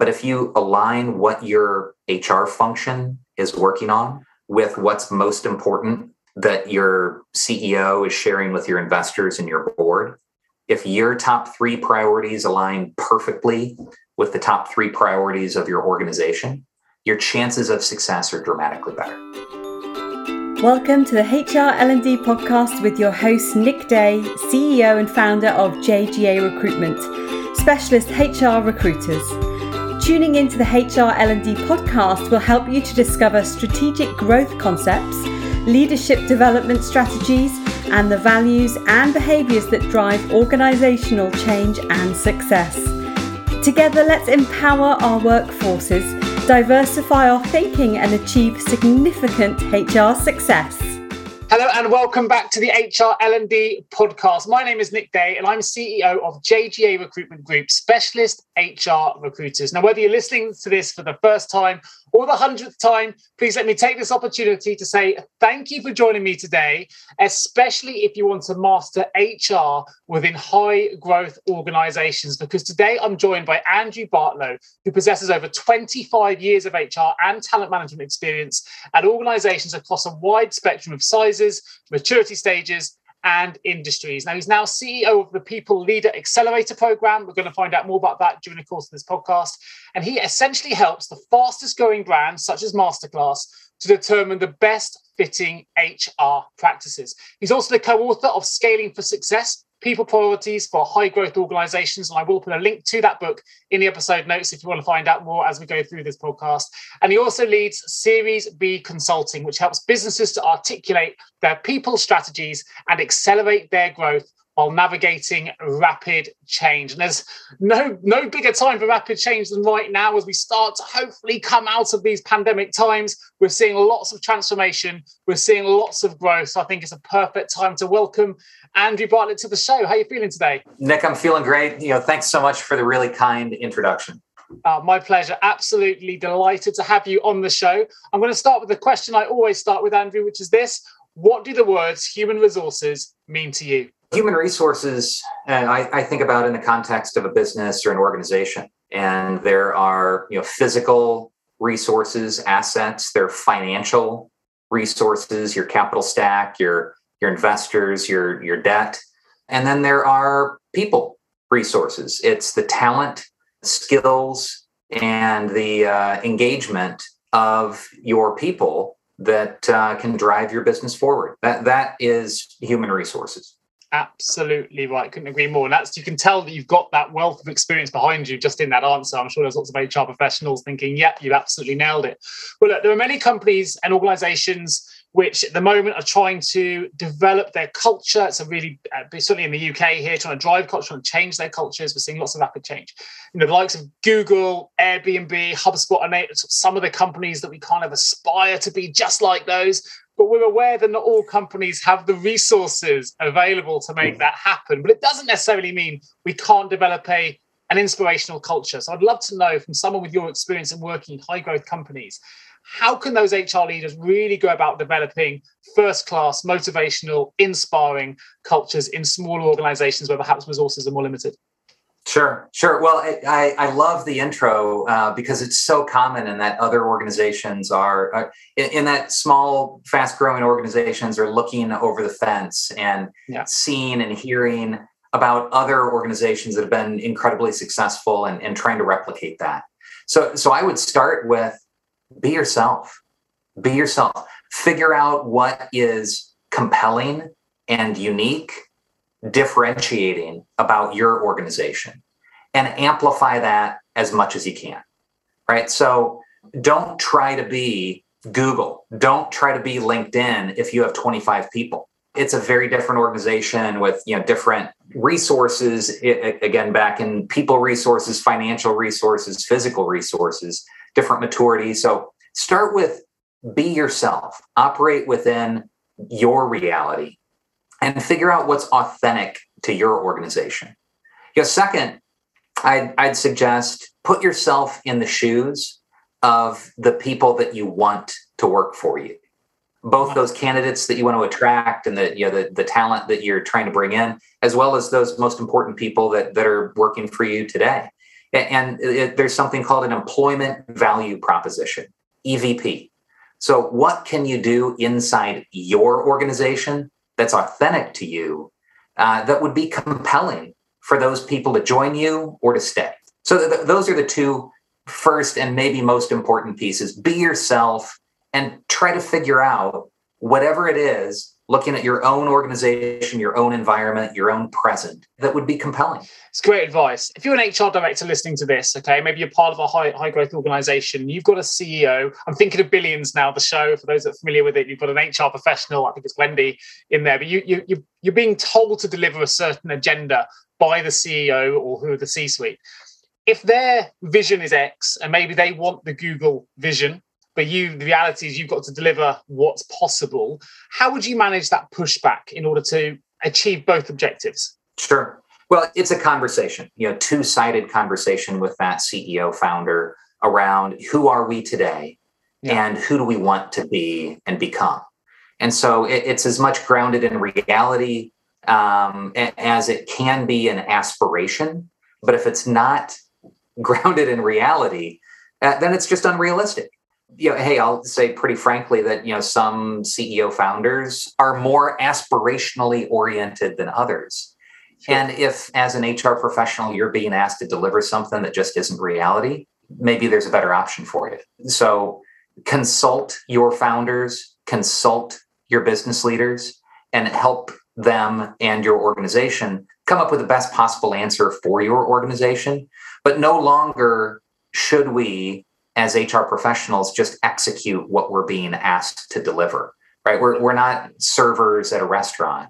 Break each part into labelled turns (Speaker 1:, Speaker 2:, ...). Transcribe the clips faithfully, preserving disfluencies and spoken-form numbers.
Speaker 1: But if you align what your H R function is working on with what's most important that your C E O is sharing with your investors and your board, if your top three priorities align perfectly with the top three priorities of your organization, your chances of success are dramatically better.
Speaker 2: Welcome to the H R L and D podcast with your host, Nick Day, C E O and founder of J G A Recruitment, specialist H R recruiters. Tuning into the H R L and D podcast will help you to discover strategic growth concepts, leadership development strategies, and the values and behaviours that drive organisational change and success. Together, let's empower our workforces, diversify our thinking, and achieve significant H R success.
Speaker 3: Hello and welcome back to the H R L and D podcast. My name is Nick Day and I'm C E O of J G A Recruitment Group, specialist H R recruiters. Now, whether you're listening to this for the first time or the hundredth time, please let me take this opportunity to say thank you for joining me today, especially if you want to master H R within high growth organizations, because today I'm joined by Andrew Bartlow, who possesses over twenty-five years of H R and talent management experience at organizations across a wide spectrum of sizes, maturity stages, and industries. Now, he's now C E O of the People Leader Accelerator Program. We're going to find out more about that during the course of this podcast. And he essentially helps the fastest growing brands, such as Masterclass, to determine the best fitting H R practices. He's also the co-author of Scaling for Success, People Priorities for High Growth Organizations. And I will put a link to that book in the episode notes if you want to find out more as we go through this podcast. And he also leads Series B Consulting, which helps businesses to articulate their people strategies and accelerate their growth while navigating rapid change. And there's no, no bigger time for rapid change than right now as we start to hopefully come out of these pandemic times. We're seeing lots of transformation. We're seeing lots of growth. So I think it's a perfect time to welcome Andrew Bartlett to the show. How are you feeling today?
Speaker 1: Nick, I'm feeling great. You know, thanks so much for the really kind introduction.
Speaker 3: Uh, my pleasure. Absolutely delighted to have you on the show. I'm going to start with the question I always start with, Andrew, which is this. What do the words human resources mean to you?
Speaker 1: Human resources, uh, I, I think about in the context of a business or an organization. And there are, you know, physical resources, assets, there are financial resources, your capital stack, your your investors, your, your debt. And then there are people resources. It's the talent, skills, and the uh, engagement of your people that uh, can drive your business forward. That That is human resources.
Speaker 3: Absolutely right. Couldn't agree more. And that's, you can tell that you've got that wealth of experience behind you just in that answer. I'm sure there's lots of H R professionals thinking, yep, you absolutely nailed it. Well, look, there are many companies and organizations which at the moment are trying to develop their culture. It's a really, uh, certainly in the U K here, trying to drive culture, trying to change their cultures. We're seeing lots of rapid change. You know, the likes of Google, Airbnb, HubSpot, and some of the companies that we kind of aspire to be just like those. But we're aware that not all companies have the resources available to make that happen. But it doesn't necessarily mean we can't develop a an inspirational culture. So I'd love to know from someone with your experience in working in high growth companies, how can those H R leaders really go about developing first-class, motivational, inspiring cultures in smaller organizations where perhaps resources are more limited?
Speaker 1: Sure, sure. Well, I, I love the intro uh, because it's so common in that other organizations are, uh, in, in that small, fast-growing organizations are looking over the fence and yeah. seeing and hearing about other organizations that have been incredibly successful and, and trying to replicate that. So, so I would start with be yourself. Be yourself. Figure out what is compelling and unique, differentiating about your organization, and amplify that as much as you can, right? So don't try to be Google. Don't try to be LinkedIn if you have twenty-five people. It's a very different organization with, you know, different resources, it, again, back in people resources, financial resources, physical resources, different maturity. So start with be yourself, operate within your reality, and figure out what's authentic to your organization. You know, second, I'd, I'd suggest put yourself in the shoes of the people that you want to work for you. Both those candidates that you want to attract and the, you know, the, the talent that you're trying to bring in, as well as those most important people that, that are working for you today. And it, there's something called an employment value proposition, E V P. So what can you do inside your organization that's authentic to you, uh, that would be compelling for those people to join you or to stay? So th- those are the two first and maybe most important pieces. Be yourself and try to figure out whatever it is, looking at your own organization, your own environment, your own present, that would be compelling.
Speaker 3: It's great advice. If you're an H R director listening to this, okay, maybe you're part of a high high growth organization, you've got a C E O. I'm thinking of Billions now, the show, for those that are familiar with it. You've got an H R professional, I think it's Wendy in there, but you, you, you, you're being told to deliver a certain agenda by the C E O or who are the C-suite. If their vision is X and maybe they want the Google vision, but you, the reality is you've got to deliver what's possible, how would you manage that pushback in order to achieve both objectives?
Speaker 1: Sure. Well, it's a conversation, you know, two-sided conversation with that C E O founder around who are we today, yeah, and who do we want to be and become? And so it, it's as much grounded in reality um, as it can be an aspiration. But if it's not grounded in reality, uh, then it's just unrealistic. You know, hey, I'll say pretty frankly that, you know, some C E O founders are more aspirationally oriented than others. Sure. And if, as an H R professional, you're being asked to deliver something that just isn't reality, maybe there's a better option for you. So consult your founders, consult your business leaders, and help them and your organization come up with the best possible answer for your organization. But no longer should we, as H R professionals, just execute what we're being asked to deliver, right? We're, we're not servers at a restaurant.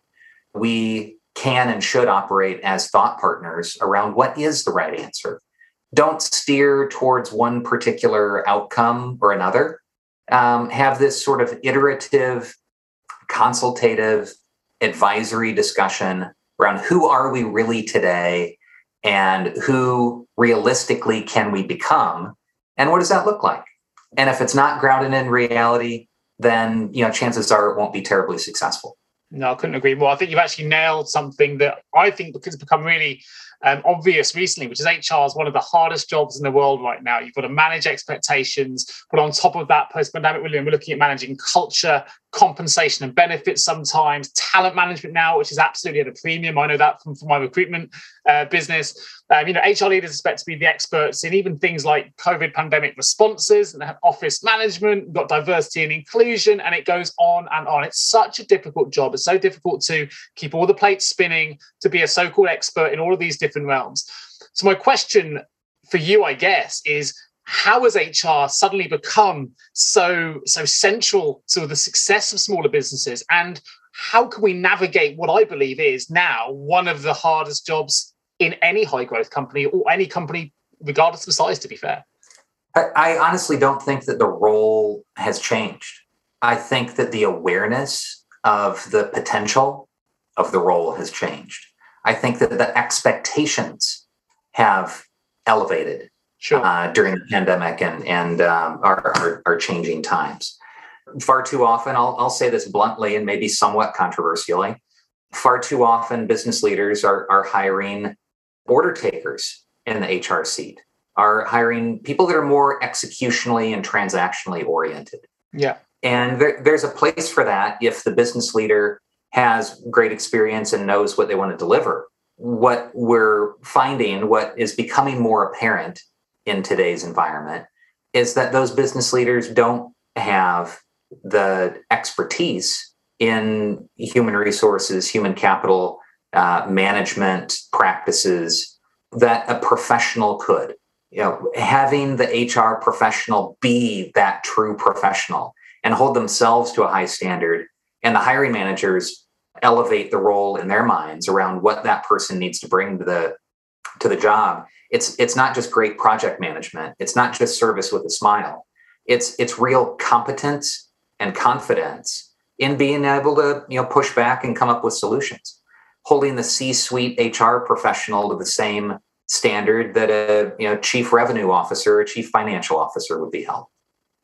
Speaker 1: We can and should operate as thought partners around what is the right answer. Don't steer towards one particular outcome or another. Um, have this sort of iterative, consultative, advisory discussion around who are we really today and who realistically can we become, and what does that look like? And if it's not grounded in reality, then, you know, chances are it won't be terribly successful.
Speaker 3: No, I couldn't agree more. I think you've actually nailed something that I think has become really um, obvious recently, which is H R is one of the hardest jobs in the world right now. You've got to manage expectations, but on top of that, post-pandemic, we're looking at managing culture, compensation and benefits sometimes, talent management now, which is absolutely at a premium. I know that from, from my recruitment uh, business. Um, you know, H R leaders expect to be the experts in even things like COVID pandemic responses and office management. We've got diversity and inclusion, and it goes on and on. It's such a difficult job. It's so difficult to keep all the plates spinning, to be a so-called expert in all of these different realms. So my question for you, I guess, is how has H R suddenly become so, so central to the success of smaller businesses? And how can we navigate what I believe is now one of the hardest jobs in any high growth company or any company, regardless of size, to be fair?
Speaker 1: I, I honestly don't think that the role has changed. I think that the awareness of the potential of the role has changed. I think that the expectations have elevated sure. uh, during the pandemic and, and um, our, our, our changing times. Far too often, I'll, I'll say this bluntly and maybe somewhat controversially, far too often business leaders are, are hiring order takers in the H R seat, are hiring people that are more executionally and transactionally oriented.
Speaker 3: Yeah.
Speaker 1: And there, there's a place for that if the business leader has great experience and knows what they want to deliver. What we're finding, what is becoming more apparent in today's environment, is that those business leaders don't have the expertise in human resources, human capital uh, management practices that a professional could. You know, having the H R professional be that true professional and hold themselves to a high standard, and the hiring managers elevate the role in their minds around what that person needs to bring to the to the job. It's it's not just great project management. It's not just service with a smile. It's it's real competence and confidence in being able to, you know, push back and come up with solutions. Holding the C-suite H R professional to the same standard that a, you know, chief revenue officer or chief financial officer would be held.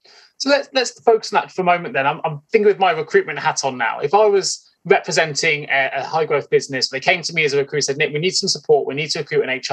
Speaker 3: So let's let's focus on that for a moment. Then I'm, I'm thinking with my recruitment hat on now. If I was representing a, a high growth business, they came to me as a recruiter, said, Nick, we need some support. We need to recruit an H R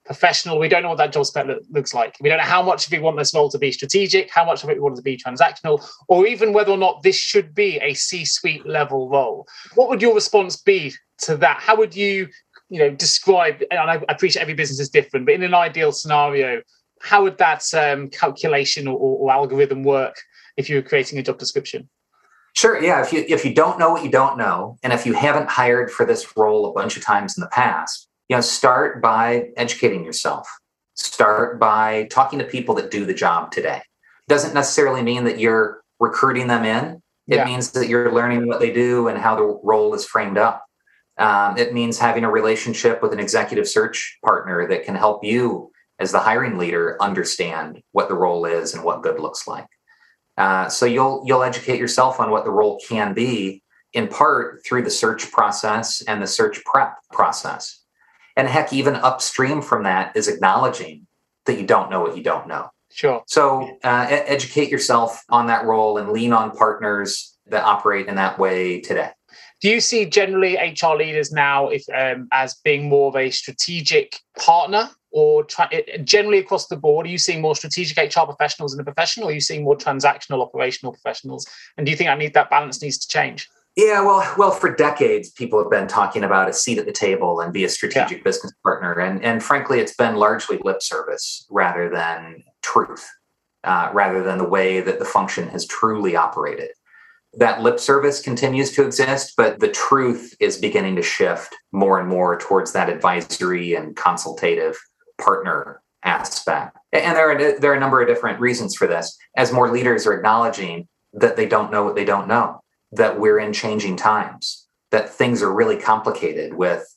Speaker 3: professional. We don't know what that job spec look, looks like. We don't know how much of we want this role to be strategic, how much of it we want it to be transactional, or even whether or not this should be a C-suite level role. What would your response be to that? How would you, you know, describe, and I appreciate every business is different, but in an ideal scenario, how would that um, calculation or, or algorithm work if you were creating a job description?
Speaker 1: Sure. Yeah. If you if you don't know what you don't know, and if you haven't hired for this role a bunch of times in the past, you know, start by educating yourself. Start by talking to people that do the job today. Doesn't necessarily mean that you're recruiting them in. It yeah. means that you're learning what they do and how the role is framed up. Um, it means having a relationship with an executive search partner that can help you as the hiring leader understand what the role is and what good looks like. Uh, so you'll you'll educate yourself on what the role can be, in part through the search process and the search prep process. And heck, even upstream from that is acknowledging that you don't know what you don't know.
Speaker 3: Sure.
Speaker 1: So uh, e- educate yourself on that role and lean on partners that operate in that way today.
Speaker 3: Do you see generally H R leaders now if, um, as being more of a strategic partner, or tra- generally across the board, are you seeing more strategic H R professionals in the profession, or are you seeing more transactional operational professionals? And do you think that need that balance needs to change?
Speaker 1: Yeah, well, well, for decades, people have been talking about a seat at the table and be a strategic yeah. business partner. And, and frankly, it's been largely lip service rather than truth, uh, rather than the way that the function has truly operated. That lip service continues to exist, but the truth is beginning to shift more and more towards that advisory and consultative partner aspect. And there are, there are a number of different reasons for this. As more leaders are acknowledging that they don't know what they don't know, that we're in changing times, that things are really complicated with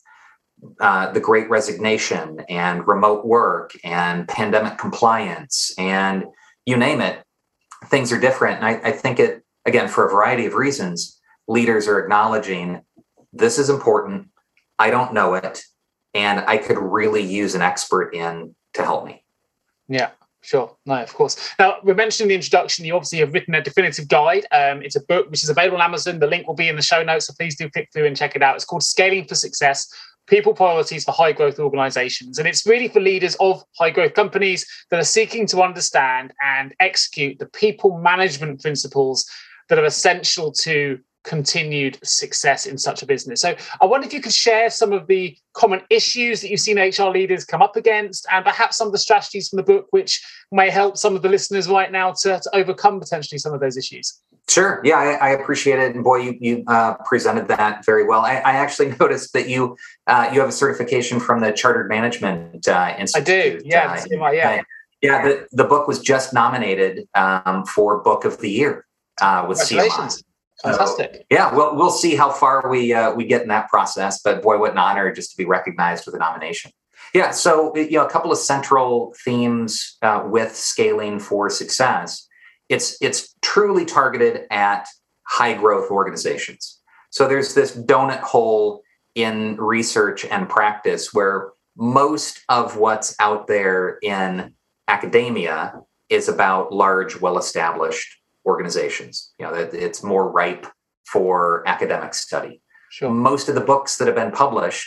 Speaker 1: uh, the Great Resignation and remote work and pandemic compliance and you name it, things are different. And I, I think it, again, for a variety of reasons, leaders are acknowledging this is important, I don't know it, and I could really use an expert in to help me.
Speaker 3: Yeah. Sure. No, of course. Now, we mentioned in the introduction, you obviously have written a definitive guide. Um, it's a book which is available on Amazon. The link will be in the show notes, so please do click through and check it out. It's called Scaling for Success, People Priorities for High Growth Organizations. And it's really for leaders of high growth companies that are seeking to understand and execute the people management principles that are essential to continued success in such a business. So I wonder if you could share some of the common issues that you've seen H R leaders come up against, and perhaps some of the strategies from the book which may help some of the listeners right now to, to overcome potentially some of those issues.
Speaker 1: Sure. Yeah, I, I appreciate it. And boy, you, you uh, presented that very well. I, I actually noticed that you uh, you have a certification from the Chartered Management uh, Institute.
Speaker 3: I do. Yeah.
Speaker 1: Uh,
Speaker 3: yeah.
Speaker 1: Yeah. The, the book was just nominated um, for Book of the Year uh, with C M I.
Speaker 3: Fantastic.
Speaker 1: So, yeah, well, we'll see how far we uh, we get in that process. But boy, what an honor just to be recognized with a nomination. Yeah, so you know, a couple of central themes uh, with Scaling for Success. It's it's truly targeted at high growth organizations. So there's this donut hole in research and practice where most of what's out there in academia is about large, well-established organizations. You know, that it's more ripe for academic study.
Speaker 3: Sure.
Speaker 1: Most of the books that have been published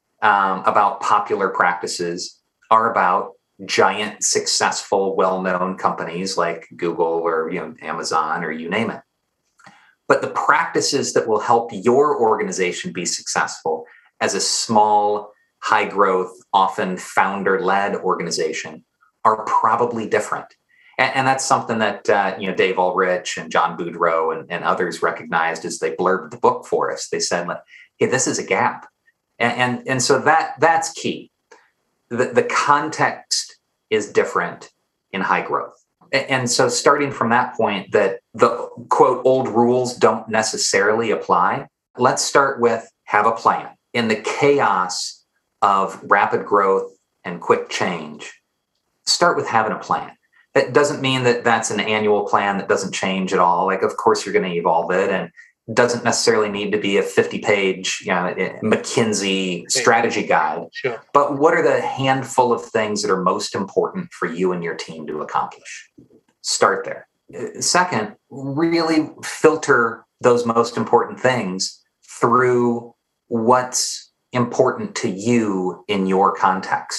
Speaker 1: um, about popular practices are about giant, successful, well-known companies like Google or you know Amazon or you name it. But the practices that will help your organization be successful as a small, high-growth, often founder-led organization are probably different. And, and that's something that uh, you know Dave Ulrich and John Boudreau and, and others recognized as they blurbed the book for us. They said, like, hey, this is a gap. And, and, and so that that's key. The, the context is different in high growth. And so starting from that point that the, quote, old rules don't necessarily apply, let's start with have a plan. In the chaos of rapid growth and quick change, start with having a plan. That doesn't mean that that's an annual plan that doesn't change at all. Like, of course, you're going to evolve it, and it doesn't necessarily need to be a fifty-page, you know, McKinsey strategy guide.
Speaker 3: Sure.
Speaker 1: But what are the handful of things that are most important for you and your team to accomplish? Start there. Second, really filter those most important things through what's important to you in your context.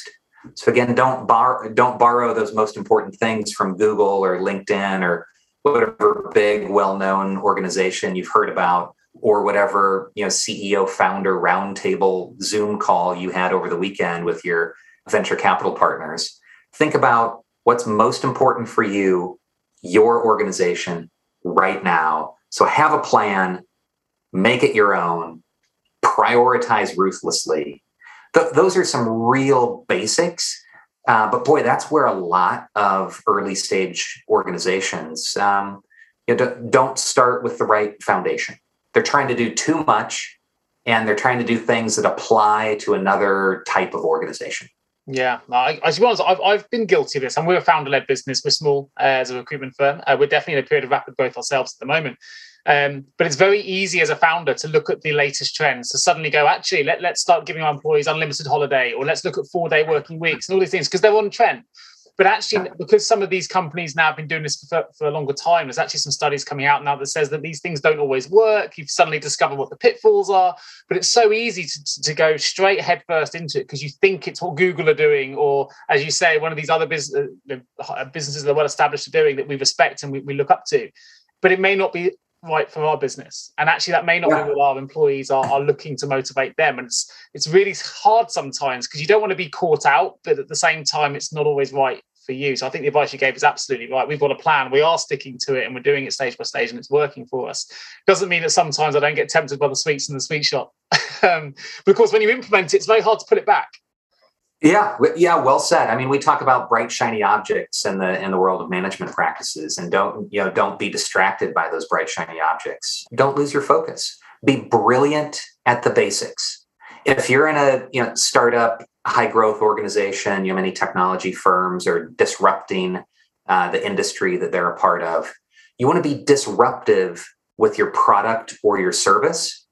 Speaker 1: So again, don't borrow don't borrow those most important things from Google or LinkedIn or whatever big, well-known organization you've heard about, or whatever, you know, C E O founder roundtable Zoom call you had over the weekend with your venture capital partners. Think about what's most important for you, your organization right now. So have a plan, make it your own, prioritize ruthlessly. Th- those are some real basics. Uh, but boy, that's where a lot of early stage organizations um, you know, don't start with the right foundation. They're trying to do too much, and they're trying to do things that apply to another type of organization.
Speaker 3: Yeah, I, as well as I've, I've been guilty of this, and we're a founder-led business. We're small uh, as a recruitment firm. Uh, we're definitely in a period of rapid growth ourselves at the moment. Um, but it's very easy as a founder to look at the latest trends, to suddenly go, actually, let, let's start giving our employees unlimited holiday, or let's look at four-day working weeks and all these things, because they're on trend. But actually, because some of these companies now have been doing this for, for a longer time, there's actually some studies coming out now that says that these things don't always work. You've suddenly discovered what the pitfalls are. But it's so easy to, to go straight headfirst into it because you think it's what Google are doing, or, as you say, one of these other business, uh, businesses that are well established are doing that we respect and we, we look up to. But it may not be right for our business. And actually, that may not yeah. be what our employees are, are looking to motivate them. And it's it's really hard sometimes because you don't want to be caught out, but at the same time, it's not always right for you. So I think the advice you gave is absolutely right. We've got a plan. We are sticking to it, and we're doing it stage by stage, and it's working for us. Doesn't mean that sometimes I don't get tempted by the sweets in the sweet shop. um, but of course, when you implement it, it's very hard to put it back.
Speaker 1: Yeah, yeah, well said. I mean, we talk about bright, shiny objects in the in the world of management practices, and don't you know don't be distracted by those bright, shiny objects. Don't lose your focus. Be brilliant at the basics. If you're in a you know startup, high growth organization, you know many technology firms are disrupting uh, the industry that they're a part of. You want to be disruptive with your product or your service,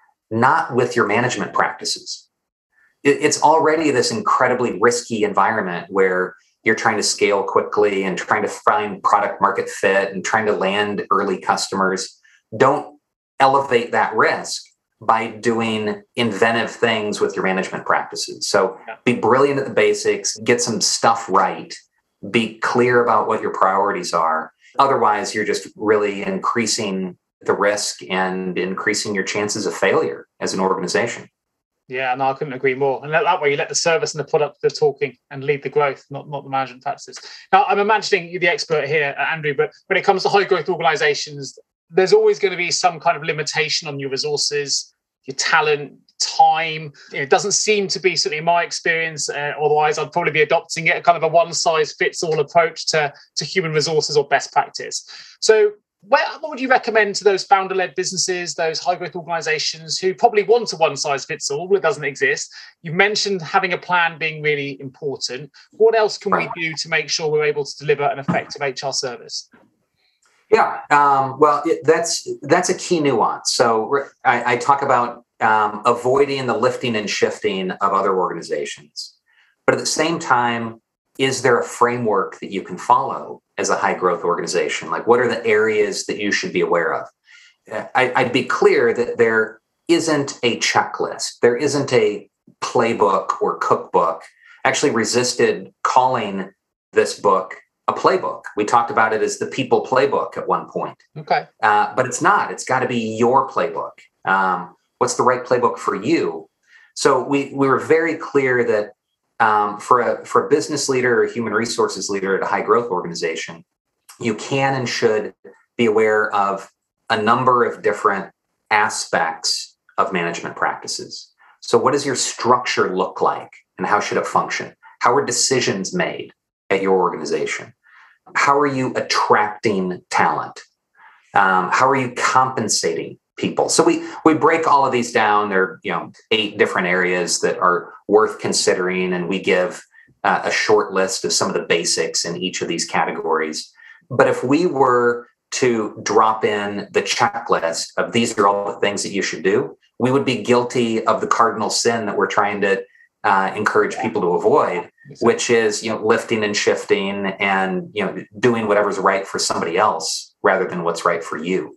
Speaker 1: not with your management practices. It's already this incredibly risky environment where you're trying to scale quickly and trying to find product market fit and trying to land early customers. Don't elevate that risk by doing inventive things with your management practices. So be brilliant at the basics, get some stuff right, be clear about what your priorities are. Otherwise, you're just really increasing the risk and increasing your chances of failure as an organization.
Speaker 3: Yeah, no, I couldn't agree more. And that, that way you let the service and the product do the talking and lead the growth, not, not the management practices. Now, I'm imagining you're the expert here, Andrew, but when it comes to high growth organizations, there's always going to be some kind of limitation on your resources, your talent, time. It doesn't seem to be, certainly in my experience, uh, otherwise I'd probably be adopting it, a kind of a one size fits all approach to, to human resources or best practice. So Where, what would you recommend to those founder-led businesses, those high-growth organizations who probably want a one-size-fits-all, it doesn't exist? You mentioned having a plan being really important. What else can we do to make sure we're able to deliver an effective H R service?
Speaker 1: Yeah, um, well, it, that's that's a key nuance. So I, I talk about um, avoiding the lifting and shifting of other organizations. But at the same time, is there a framework that you can follow as a high growth organization? Like, what are the areas that you should be aware of? I, I'd be clear that there isn't a checklist. There isn't a playbook or cookbook. I actually resisted calling this book a playbook. We talked about it as the people playbook at one point.
Speaker 3: Okay.
Speaker 1: Uh, but it's not. It's got to be your playbook. Um, what's the right playbook for you? So we we were very clear that Um, for a for a business leader or a human resources leader at a high growth organization, you can and should be aware of a number of different aspects of management practices. So what does your structure look like and how should it function? How are decisions made at your organization? How are you attracting talent? Um, how are you compensating people? So we we break all of these down. There are you know eight different areas that are worth considering, and we give uh, a short list of some of the basics in each of these categories. But if we were to drop in the checklist of these are all the things that you should do, we would be guilty of the cardinal sin that we're trying to uh, encourage people to avoid, which is you know lifting and shifting and you know doing whatever's right for somebody else rather than what's right for you.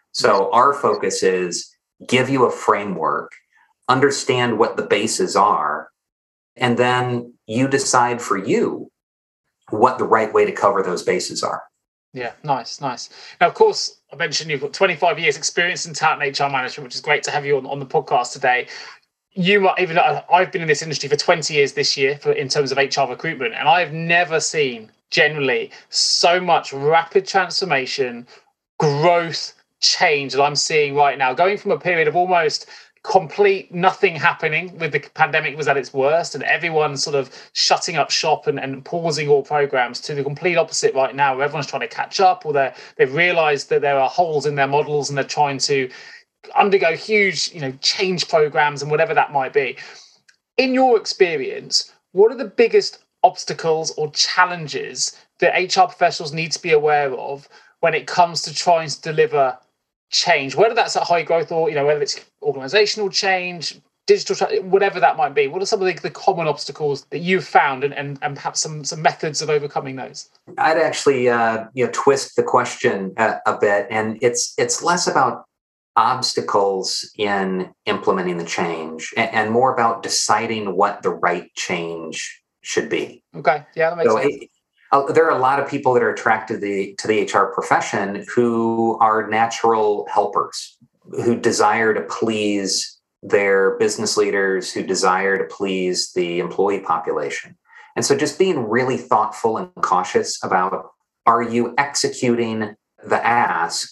Speaker 1: So our focus is give you a framework, understand what the bases are, And then you decide for you what the right way to cover those bases are.
Speaker 3: Yeah, nice, nice. Now, of course, I mentioned you've got twenty-five years experience in talent and H R management, which is great to have you on, on the podcast today. You might even, I've been in this industry for twenty years this year for, in terms of H R recruitment, and I've never seen generally so much rapid transformation, growth, change that I'm seeing right now, going from a period of almost complete nothing happening with the pandemic was at its worst and everyone sort of shutting up shop and, and pausing all programs, to the complete opposite right now, where everyone's trying to catch up, or they're, they've realized that there are holes in their models and they're trying to undergo huge, you know, change programs and whatever that might be. In your experience, what are the biggest obstacles or challenges that H R professionals need to be aware of when it comes to trying to deliver change, whether that's at high growth or, you know, whether it's organizational change, digital, whatever that might be? What are some of the, the common obstacles that you've found, and, and, and perhaps some, some methods of overcoming those?
Speaker 1: I'd actually, uh, you know, twist the question a, a bit, and it's it's less about obstacles in implementing the change and, and more about deciding what the right change should be.
Speaker 3: Okay, yeah, that makes
Speaker 1: so
Speaker 3: sense.
Speaker 1: It, uh, there are a lot of people that are attracted to the, to the H R profession who are natural helpers, who desire to please their business leaders, who desire to please the employee population. And so just being really thoughtful and cautious about, are you executing the ask,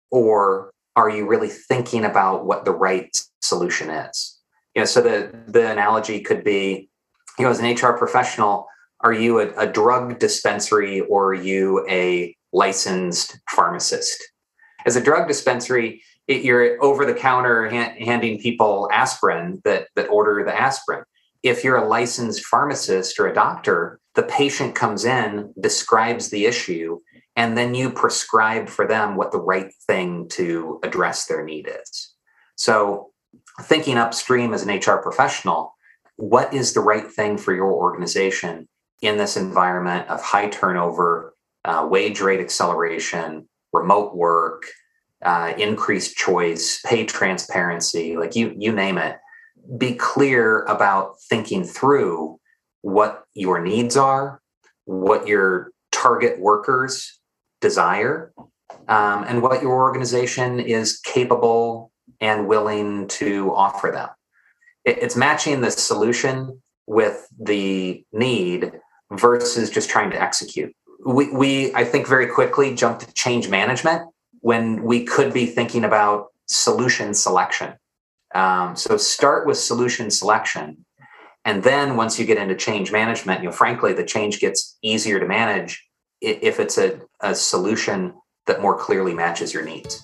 Speaker 1: or are you really thinking about what the right solution is? You know, so the, the analogy could be, you know, as an H R professional, are you a, a drug dispensary or are you a licensed pharmacist? As a drug dispensary, it, you're over the counter ha- handing people aspirin that, that order the aspirin. If you're a licensed pharmacist or a doctor, the patient comes in, describes the issue, and then you prescribe for them what the right thing to address their need is. So thinking upstream as an H R professional, what is the right thing for your organization in this environment of high turnover, uh, wage rate acceleration, remote work, uh, increased choice, pay transparency, like you, you name it. Be clear about thinking through what your needs are, what your target workers desire, um, and what your organization is capable and willing to offer them. It, it's matching the solution with the need versus just trying to execute. We, we, I think, very quickly jumped to change management when we could be thinking about solution selection. Um, so start with solution selection. And then once you get into change management, you know, frankly, the change gets easier to manage if it's a, a solution that more clearly matches your needs.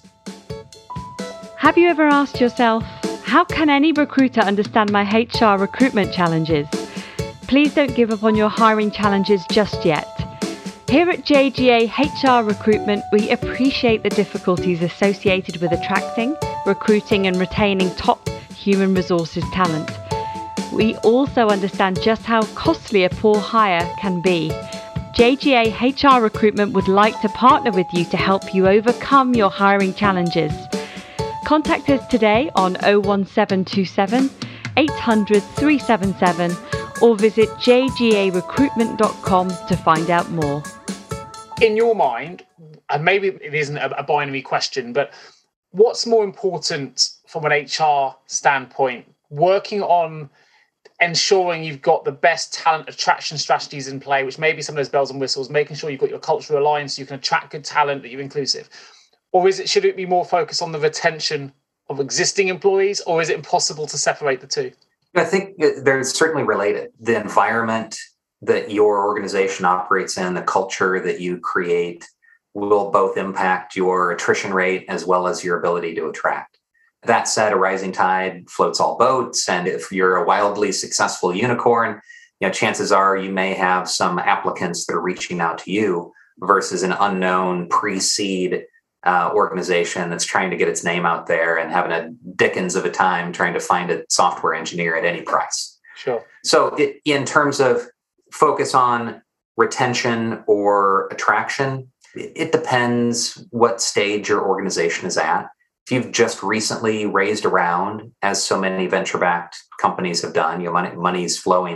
Speaker 2: Have you ever asked yourself, how can any recruiter understand my H R recruitment challenges? Please don't give up on your hiring challenges just yet. Here at J G A H R Recruitment, we appreciate the difficulties associated with attracting, recruiting and retaining top human resources talent. We also understand just how costly a poor hire can be. J G A H R Recruitment would like to partner with you to help you overcome your hiring challenges. Contact us today on oh one seven two seven, eight hundred, three seven seven or visit j g a recruitment dot com to find out more.
Speaker 3: In your mind, and maybe it isn't a binary question, but what's more important from an H R standpoint, working on ensuring you've got the best talent attraction strategies in play, which may be some of those bells and whistles, making sure you've got your culture aligned so you can attract good talent, that you're inclusive? Or is it, should it be more focused on the retention of existing employees, or is it impossible to separate the two?
Speaker 1: I think they're certainly related. The environment that your organization operates in, the culture that you create, will both impact your attrition rate as well as your ability to attract. That said, a rising tide floats all boats. And if you're a wildly successful unicorn, you know, chances are you may have some applicants that are reaching out to you versus an unknown pre-seed uh, organization that's trying to get its name out there and having a dickens of a time trying to find a software engineer at any price.
Speaker 3: Sure.
Speaker 1: So it, in terms of focus on retention or attraction, it depends what stage your organization is at. If you've just recently raised a round, as so many venture-backed companies have done, you know, money, money is flowing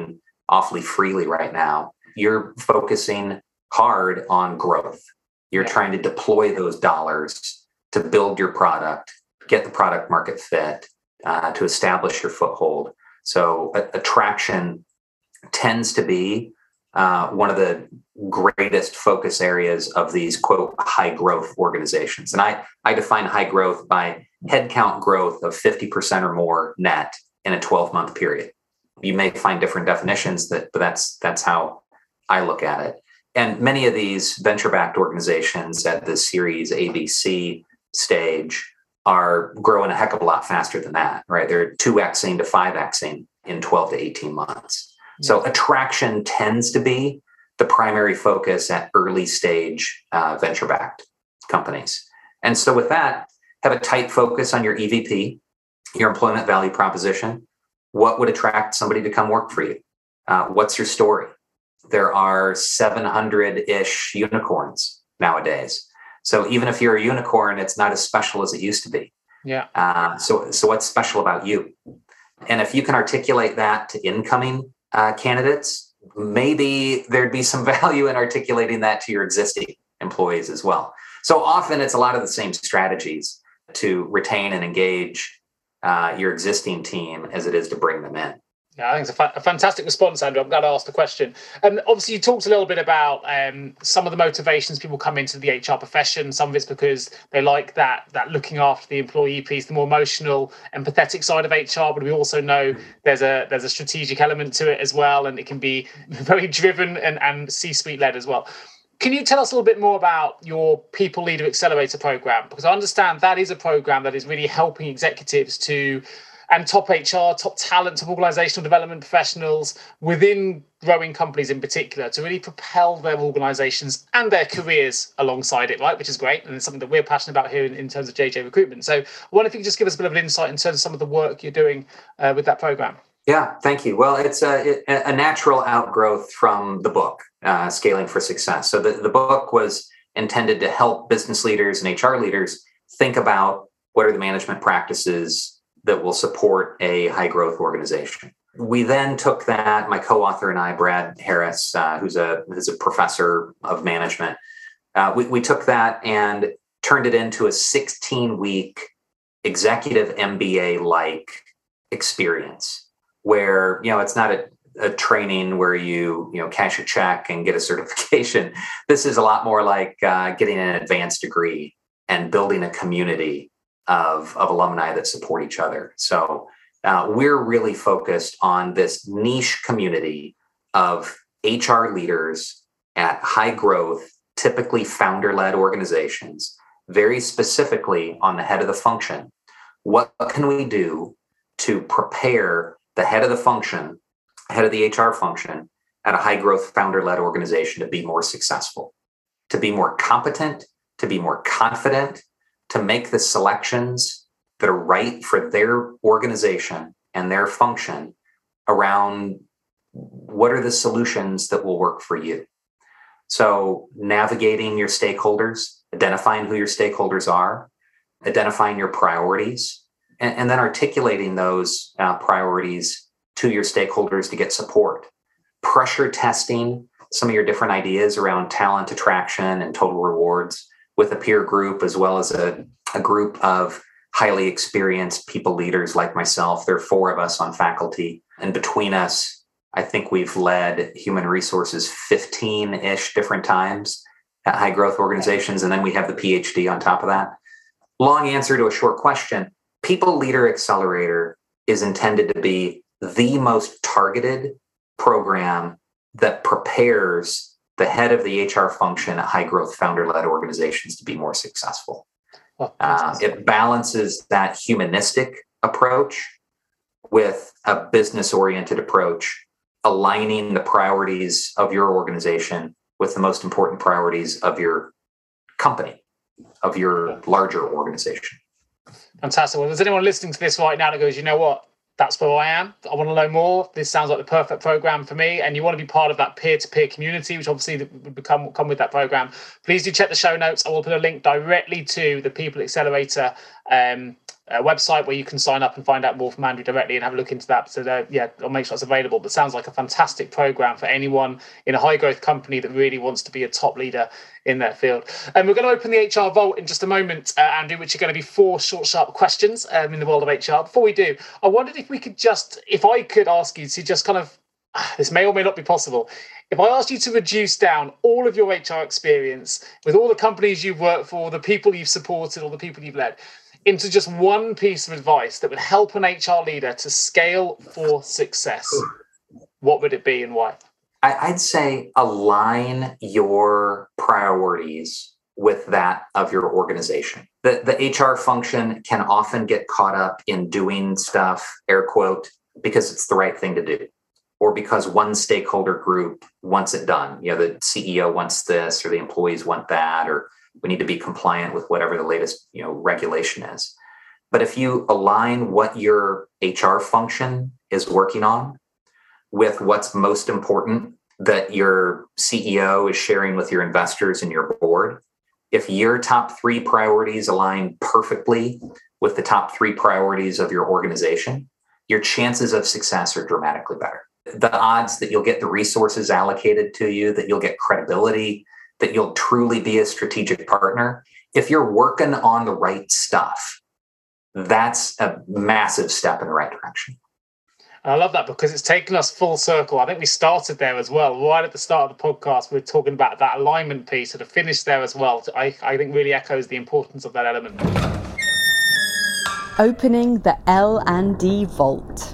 Speaker 1: awfully freely right now, you're focusing hard on growth. You're trying to deploy those dollars to build your product, get the product market fit, uh, to establish your foothold. So a- attraction tends to be uh, one of the greatest focus areas of these, quote, high growth organizations. And I, I define high growth by headcount growth of fifty percent or more net in a twelve month period. You may find different definitions, that, but that's that's how I look at it. And many of these venture-backed organizations at the Series A B C stage are growing a heck of a lot faster than that, right? They're two Xing to five Xing in twelve to eighteen months. So attraction tends to be the primary focus at early stage uh, venture-backed companies. And so with that, have a tight focus on your E V P, your employment value proposition. What would attract somebody to come work for you? Uh, what's your story? There are seven hundred-ish unicorns nowadays. So even if you're a unicorn, it's not as special as it used to be.
Speaker 3: Yeah.
Speaker 1: Uh, so, so what's special about you? And if you can articulate that to incoming uh, candidates, maybe there'd be some value in articulating that to your existing employees as well. So often it's a lot of the same strategies to retain and engage uh, your existing team as it is to bring them in.
Speaker 3: Yeah, I think it's a, fa- a fantastic response, Andrew. I'm glad I asked the question. Um, obviously, you talked a little bit about um, some of the motivations people come into the H R profession. Some of it's because they like that that looking after the employee piece, the more emotional, empathetic side of H R. But we also know there's a there's a strategic element to it as well, and it can be very driven and, and C-suite led as well. Can you tell us a little bit more about your People Leader Accelerator program? Because I understand that is a program that is really helping executives to, and top H R, top talent, top organizational development professionals within growing companies in particular, to really propel their organizations and their careers alongside it, right? Which is great. And it's something that we're passionate about here in, in terms of J J Recruitment. So I wonder if you could just give us a bit of an insight in terms of some of the work you're doing uh, with that program.
Speaker 1: Yeah, thank you. Well, it's a, a natural outgrowth from the book, uh, Scaling for Success. So the, the book was intended to help business leaders and H R leaders think about what are the management practices that will support a high growth organization. We then took that, my co-author and I, Brad Harris, uh, who's a who's a professor of management, uh, we, we took that and turned it into a sixteen week executive M B A-like experience where, you know, it's not a, a training where you, you know, cash a check and get a certification. This is a lot more like uh, getting an advanced degree and building a community of, of alumni that support each other. So uh, we're really focused on this niche community of H R leaders at high growth, typically founder-led organizations, very specifically on the head of the function. What can we do to prepare the head of the function, head of the H R function at a high growth founder-led organization to be more successful, to be more competent, to be more confident, to make the selections that are right for their organization and their function around what are the solutions that will work for you. So navigating your stakeholders, identifying who your stakeholders are, identifying your priorities, and, and then articulating those uh, priorities to your stakeholders to get support. Pressure testing some of your different ideas around talent attraction and total rewards with a peer group, as well as a, a group of highly experienced people leaders like myself. There are four of us on faculty. And between us, I think we've led human resources fifteen-ish different times at high growth organizations. And then we have the PhD on top of that. Long answer to a short question. People Leader Accelerator is intended to be the most targeted program that prepares the head of the H R function at high growth founder-led organizations to be more successful.
Speaker 3: Well,
Speaker 1: uh, it balances that humanistic approach with a business-oriented approach, aligning the priorities of your organization with the most important priorities of your company, of your larger organization.
Speaker 3: Fantastic. Well, if there's anyone listening to this right now that goes, you know what, that's where I am, I want to know more, this sounds like the perfect program for me, and you want to be part of that peer-to-peer community, which obviously would become come with that program, please do check the show notes. I will put a link directly to the People Accelerator um, a website where you can sign up and find out more from Andrew directly and have a look into that. So uh, yeah, I'll make sure it's available. But sounds like a fantastic program for anyone in a high growth company that really wants to be a top leader in their field. And we're going to open the H R Vault in just a moment, uh, Andrew, which are going to be four short, sharp questions um, in the world of H R. Before we do, I wondered if we could just, if I could ask you to just kind of, this may or may not be possible, if I asked you to reduce down all of your H R experience with all the companies you've worked for, the people you've supported, or the people you've led, into just one piece of advice that would help an H R leader to scale for success, what would it be and why?
Speaker 1: I'd say align your priorities with that of your organization. The, the H R function can often get caught up in doing stuff, air quote, because it's the right thing to do, or because one stakeholder group wants it done. You know, the C E O wants this, or the employees want that, or we need to be compliant with whatever the latest, you know, regulation is. But if you align what your H R function is working on with what's most important that your C E O is sharing with your investors and your board, if your top three priorities align perfectly with the top three priorities of your organization, your chances of success are dramatically better. The odds that you'll get the resources allocated to you, that you'll get credibility, that you'll truly be a strategic partner, if you're working on the right stuff, that's a massive step in the right direction.
Speaker 3: I love that because it's taken us full circle. I think we started there as well. Right at the start of the podcast, we were talking about that alignment piece, and to finish there as well, I, I think really echoes the importance of that element.
Speaker 2: Opening the L and D Vault.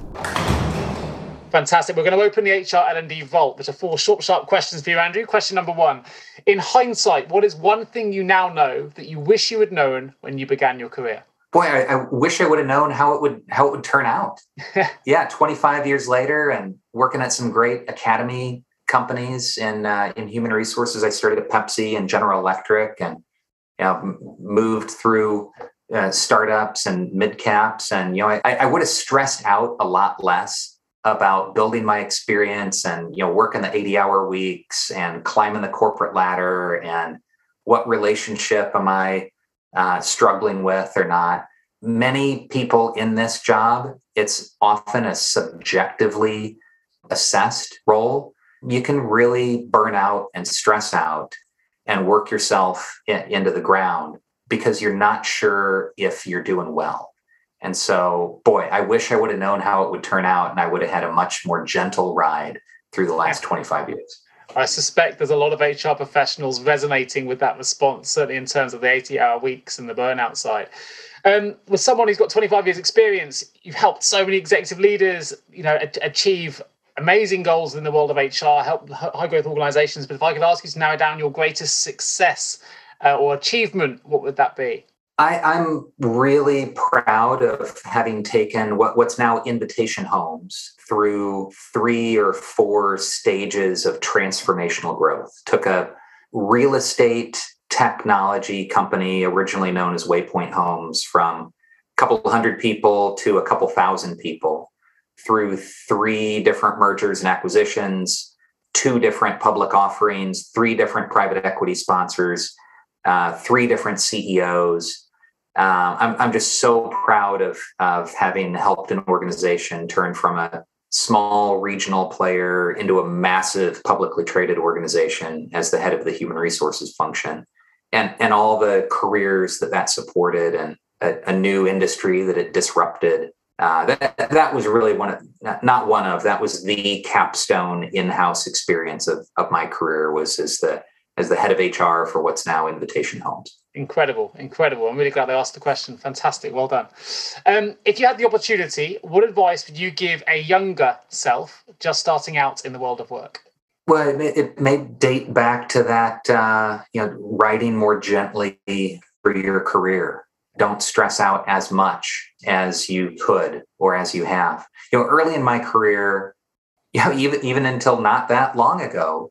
Speaker 3: Fantastic. We're going to open the H R L and D Vault, which are four short, sharp questions for you, Andrew. Question number one. In hindsight, what is one thing you now know that you wish you had known when you began your career?
Speaker 1: Boy, I, I wish I would have known how it would how it would turn out. Yeah, twenty-five years later, and working at some great academy companies in uh, in human resources. I started at Pepsi and General Electric, and you know, moved through uh, startups and mid caps. And you know, I, I would have stressed out a lot less about building my experience and, you know, working the eighty hour weeks and climbing the corporate ladder and what relationship am I uh, struggling with or not. Many people in this job, it's often a subjectively assessed role. You can really burn out and stress out and work yourself in, into the ground because you're not sure if you're doing well. And so, boy, I wish I would have known how it would turn out, and I would have had a much more gentle ride through the last twenty-five years.
Speaker 3: I suspect there's a lot of H R professionals resonating with that response, certainly in terms of the eighty hour weeks and the burnout side. Um, with someone who's got twenty-five years experience, you've helped so many executive leaders, you know, a- achieve amazing goals in the world of H R, help high growth organizations. But if I could ask you to narrow down your greatest success uh, or achievement, what would that be?
Speaker 1: I, I'm really proud of having taken what, what's now Invitation Homes through three or four stages of transformational growth. Took a real estate technology company originally known as Waypoint Homes from a couple hundred people to a couple thousand people through three different mergers and acquisitions, two different public offerings, three different private equity sponsors, uh, three different C E Os. Uh, I'm, I'm just so proud of, of having helped an organization turn from a small regional player into a massive publicly traded organization as the head of the human resources function, and, and all the careers that that supported and a, a new industry that it disrupted. Uh, that, that was really one of, not one of, that was the capstone in-house experience of, of my career, was as the, as the head of H R for what's now Invitation Homes.
Speaker 3: Incredible, incredible. I'm really glad I asked the question. Fantastic. Well done. Um, if you had the opportunity, what advice would you give a younger self just starting out in the world of work?
Speaker 1: Well, it, it may date back to that, uh, you know, riding more gently through your career. Don't stress out as much as you could or as you have. You know, early in my career, you know, even, even until not that long ago,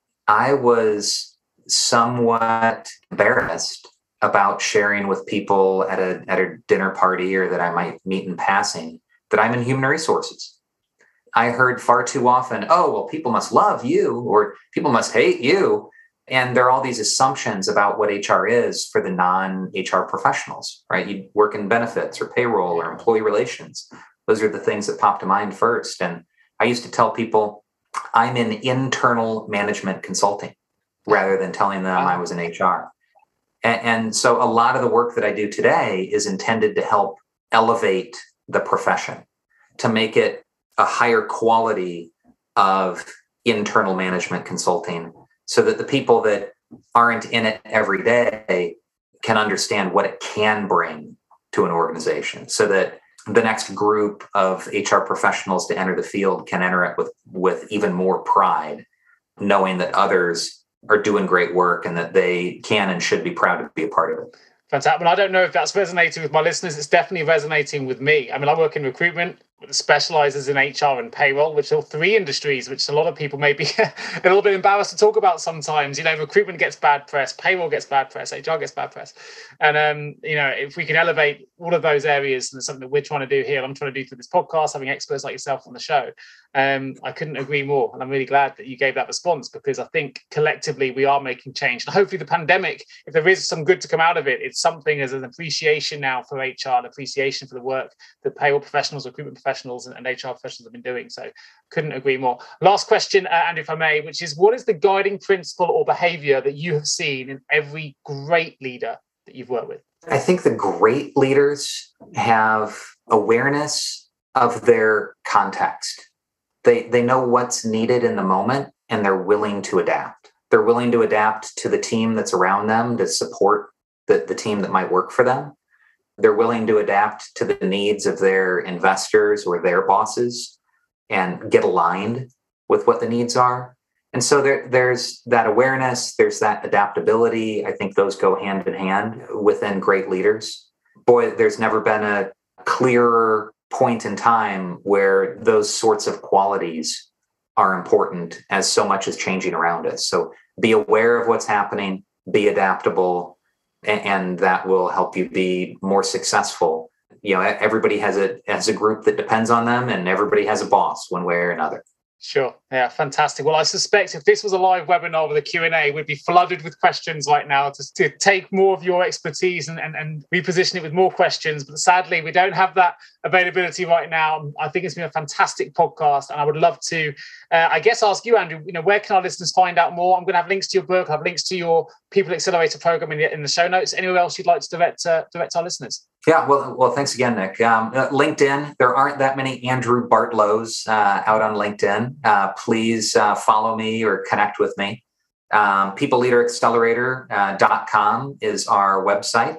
Speaker 1: I was somewhat embarrassed about sharing with people at a at a dinner party or that I might meet in passing that I'm in human resources. I heard far too often, oh, well, people must love you or people must hate you. And there are all these assumptions about what H R is for the non-H R professionals, right? You work in benefits or payroll or employee relations. Those are the things that pop to mind first. And I used to tell people I'm in internal management consulting rather than telling them I was in H R. And, and so a lot of the work that I do today is intended to help elevate the profession, to make it a higher quality of internal management consulting, so that the people that aren't in it every day can understand what it can bring to an organization, so that the next group of H R professionals to enter the field can enter it with, with even more pride, knowing that others are doing great work and that they can and should be proud to be a part of it.
Speaker 3: Fantastic. Well, I don't know if that's resonating with my listeners. It's definitely resonating with me. I mean, I work in recruitment, specializes in H R and payroll, which are three industries which a lot of people may be a little bit embarrassed to talk about sometimes. You know, recruitment gets bad press, payroll gets bad press, H R gets bad press. And, um, you know, if we can elevate all of those areas, and it's something that we're trying to do here, I'm trying to do through this podcast, having experts like yourself on the show, um, I couldn't agree more. And I'm really glad that you gave that response, because I think collectively we are making change. And hopefully the pandemic, if there is some good to come out of it, it's something as an appreciation now for H R, an appreciation for the work that payroll professionals, recruitment professionals, and H R professionals have been doing. So couldn't agree more. Last question, uh, Andrew, if I may, which is, what is the guiding principle or behavior that you have seen in every great leader that you've worked with?
Speaker 1: I think the great leaders have awareness of their context. They, they know what's needed in the moment, and they're willing to adapt. They're willing to adapt to the team that's around them to support the, the team that might work for them. They're willing to adapt to the needs of their investors or their bosses and get aligned with what the needs are. And so there, there's that awareness, there's that adaptability. I think those go hand in hand within great leaders. Boy, there's never been a clearer point in time where those sorts of qualities are important, as so much is changing around us. So be aware of what's happening, be adaptable, and that will help you be more successful. You know, everybody has a has a group that depends on them, and everybody has a boss one way or another.
Speaker 3: Sure. Yeah, fantastic. Well, I suspect if this was a live webinar with a Q and A, we'd be flooded with questions right now to, to take more of your expertise and, and, and reposition it with more questions. But sadly, we don't have that availability right now. I think it's been a fantastic podcast, and I would love to, uh, I guess, ask you, Andrew, you know, where can our listeners find out more? I'm going to have links to your book, I have links to your People Accelerator program in the, in the show notes. Anywhere else you'd like to direct, uh, direct our listeners?
Speaker 1: Yeah, well, well, thanks again, Nick. Um, uh, LinkedIn, there aren't that many Andrew Bartlows uh, out on LinkedIn. Uh, please uh, follow me or connect with me. Um, people leader accelerator dot com is our website.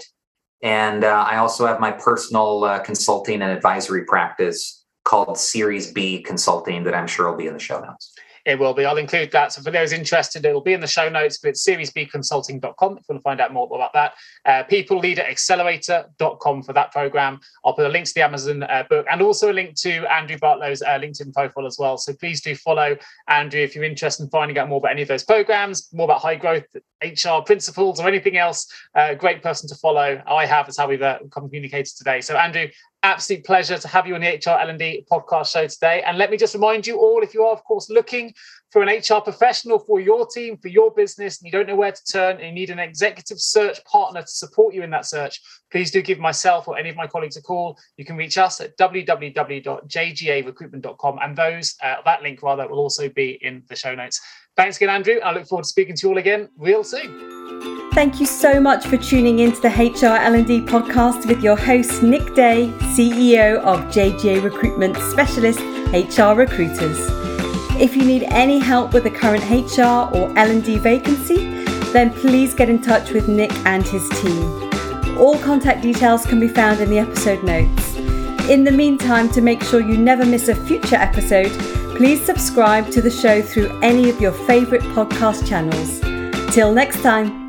Speaker 1: And uh, I also have my personal uh, consulting and advisory practice called Series B Consulting that I'm sure will be in the show notes.
Speaker 3: It will be. I'll include that. So for those interested, it'll be in the show notes, but it's series b consulting dot com if you want to find out more about that. Uh, people leader accelerator dot com for that program. I'll put a link to the Amazon uh, book, and also a link to Andrew Bartlow's uh, LinkedIn profile as well. So please do follow Andrew if you're interested in finding out more about any of those programs, more about high growth H R principles or anything else. Uh, great person to follow. I have. It's how we've uh, communicated today. So Andrew, absolute pleasure to have you on the H R L and D podcast show today. And let me just remind you all, if you are, of course, looking for an H R professional for your team, for your business, and you don't know where to turn, and you need an executive search partner to support you in that search, please do give myself or any of my colleagues a call. You can reach us at w w w dot j g a recruitment dot com, and those uh, that link rather will also be in the show notes. Thanks again, Andrew. I look forward to speaking to you all again real soon.
Speaker 2: Thank you so much for tuning into the H R L and D podcast with your host, Nick Day, C E O of J G A Recruitment, Specialist H R Recruiters. If you need any help with a current H R or L and D vacancy, then please get in touch with Nick and his team. All contact details can be found in the episode notes. In the meantime, to make sure you never miss a future episode, please subscribe to the show through any of your favourite podcast channels. Till next time.